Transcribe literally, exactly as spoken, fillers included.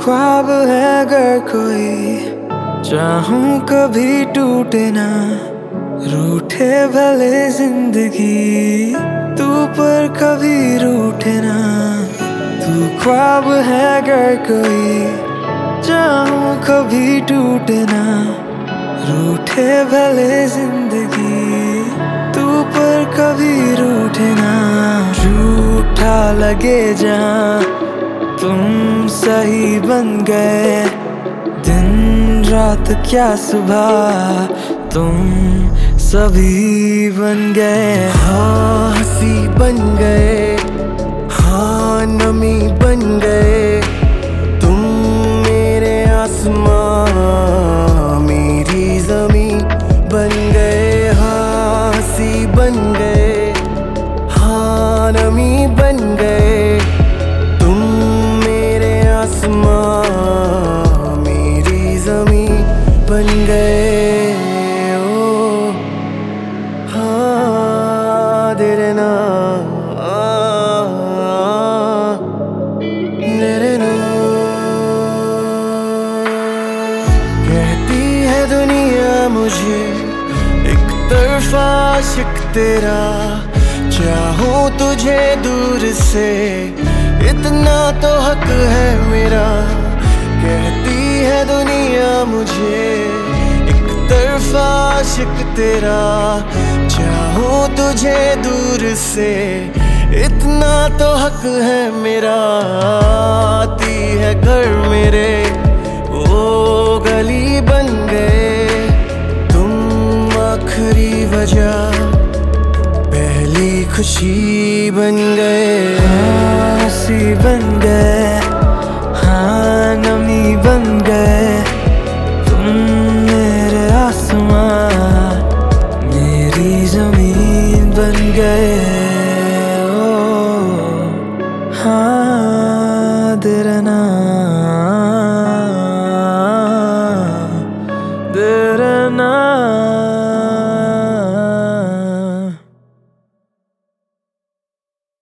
ख्वाब है अगर कोई, चाहूं कभी टूटे ना, रूठे भले जिंदगी तू पर कभी रूठे ना। तू ख्वाब है अगर कोई, चाहूं कभी टूटे ना, रूठे भले जिंदगी तू पर कभी रूठे ना। झूठा लगे जहां तुम सही बन गए, दिन रात क्या सुबह तुम सभी बन गए। हाँ हंसी बन गए, हाँ नमी बन गए, तुम मेरे आसमां मेरी ज़मी बन गए। हाँ हंसी बन गए, हाँ नमी बन गए, तुम मेरे आसमां मेरी ज़मी बन गए। ओ हाँ तेरे ना तेरे ना। कहती है दुनिया मुझे एक तरफा आशिक तेरा, चाहूं तुझे दूर से इतना तो हक है मेरा। कहती है दुनिया मुझे एक तरफा आशिक तेरा, चाहूं तुझे दूर से इतना तो हक है मेरा। आती है घर मेरे वो गली बन गए, तुम आखिरी वजह पहली खुशी बन गए। हंसी बन गए, हाँ नमी बन गए, तुम मेरे आसमां मेरी जमीन बन गए। ओ हाँ तेरा नाम